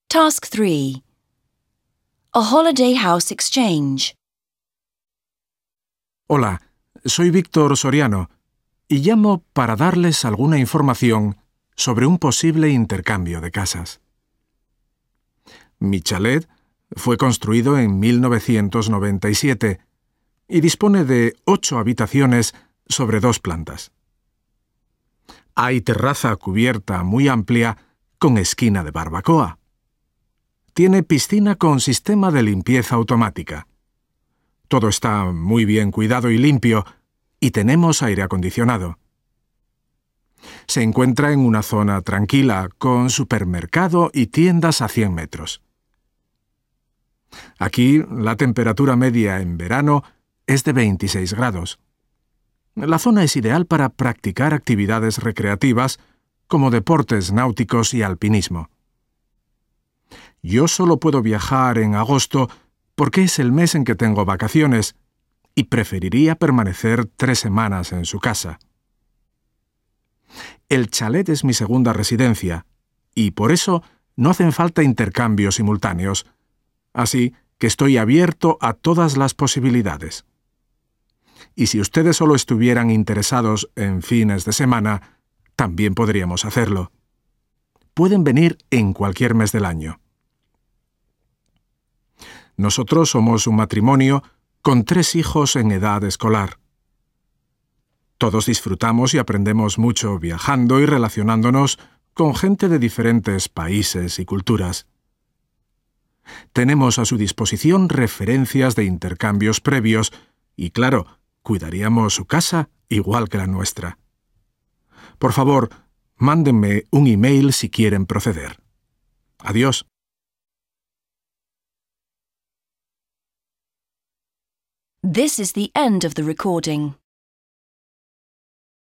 Task 3. A holiday house exchange. Hola, soy Víctor Soriano y llamo para darles alguna información sobre un posible intercambio de casas. Mi chalet fue construido en 1997 y dispone de 8 habitaciones sobre 2 plantas. Hay terraza cubierta muy amplia con esquina de barbacoa. Tiene piscina con sistema de limpieza automática. Todo está muy bien cuidado y limpio y tenemos aire acondicionado. Se encuentra en una zona tranquila con supermercado y tiendas a 100 metros. Aquí la temperatura media en verano es de 26 grados. La zona es ideal para practicar actividades recreativas como deportes náuticos y alpinismo. Yo solo puedo viajar en agosto porque es el mes en que tengo vacaciones y preferiría permanecer 3 semanas en su casa. El chalet es mi segunda residencia y por eso no hacen falta intercambios simultáneos, así que estoy abierto a todas las posibilidades. Y si ustedes solo estuvieran interesados en fines de semana, también podríamos hacerlo. Pueden venir en cualquier mes del año. Nosotros somos un matrimonio con 3 hijos en edad escolar. Todos disfrutamos y aprendemos mucho viajando y relacionándonos con gente de diferentes países y culturas. Tenemos a su disposición referencias de intercambios previos y, claro, cuidaríamos su casa igual que la nuestra. Por favor, mándenme un email si quieren proceder. Adiós. This is the end of the recording.